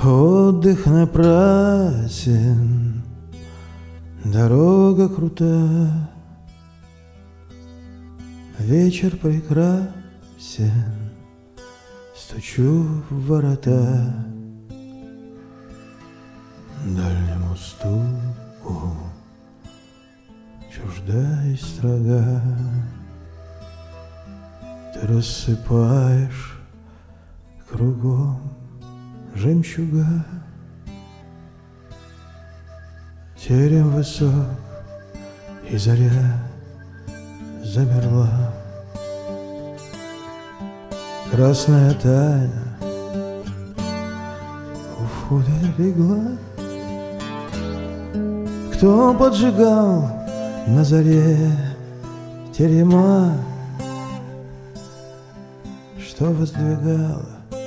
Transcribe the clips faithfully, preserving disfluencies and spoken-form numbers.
Отдых напрасен, дорога крута, вечер прекрасен, стучу в ворота. Дальнему стуку чужда и строга. Ты рассыпаешь кругом жемчуга. Терем высок, и заря замерла. Красная тайна у входа легла. Кто поджигал на заре терема? Что воздвигала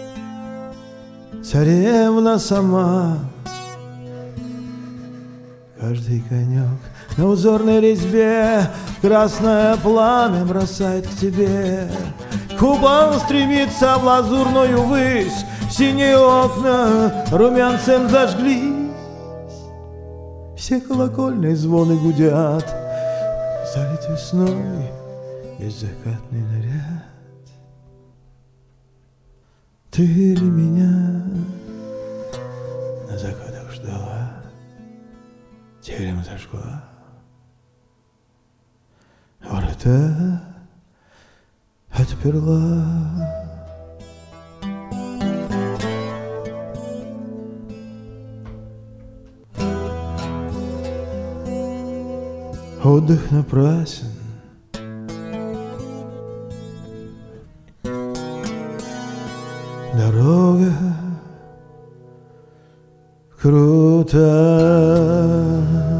царевна сама? Каждый конек на узорной резьбе красное пламя бросает к тебе. Купол стремится в лазурную высь, синие окна румянцем зажглись. Все колокольные звоны гудят, залит весной беззакатный наряд. Ты ли меня на закатах ждала, терем зажгла, ворота отперла. Отдых напрасен, дорога крута.